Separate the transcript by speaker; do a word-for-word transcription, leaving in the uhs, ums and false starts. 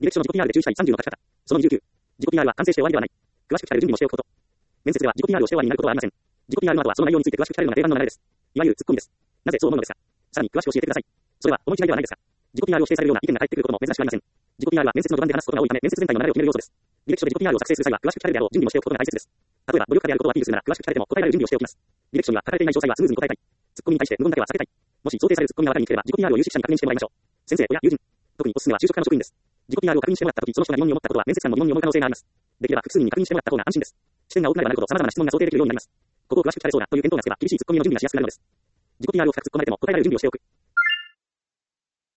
Speaker 1: 履歴書の自己 ピーアール で注意したいさんじゅうの書き方。そのにじゅうきゅう。自己 ピーアール は完成して終わりではない。詳しく聞かれる準備をしておくこと。面接では自己 ピーアール をして終わりになることはありません。自己 ピーアール の後はその内容について詳しく聞かれるのが定番の流れです。いわゆるツッコミです。なぜそう思うのですか。さらに詳しく教えてください。それは思い違いではないですか。自己 ピーアール を否定されるような意見が返ってくることも珍しくありません。自己 ピーアール は面接の土盤で話すことが多いため、面接全体の流れを決める要素です。履歴書で自己 ピーアール を作成する際は詳しく聞かれるであろう準備をしておくことが大切です。例えば、努力家であることをアピールするなら詳しく聞かれても答えられる準備をしておきます。履歴書には書かれていない詳細はスムーズに答えたい。ツッコミに対して無言だけは避けたい。もし想定されるツッコミが分かりにくければ自己 ピーアール を有識者に確認してもらいましょう。先生、親、友人。特におすすめは就職課の職員です。自己 ピーアール を確認してもらったとき、その人が疑問に思ったことは面接官も疑問に思う可能性があります。できれば複数人に確認してもらった方が安心です。視点が多くなればなるほど様々な質問が想定できるようになります。ここを詳しく聞かれそうだという検討がつけば厳しいツッコミの準備がしやすくなるのです。自己 ピーアール を深く突っ込まれても答えられる準備をしておく。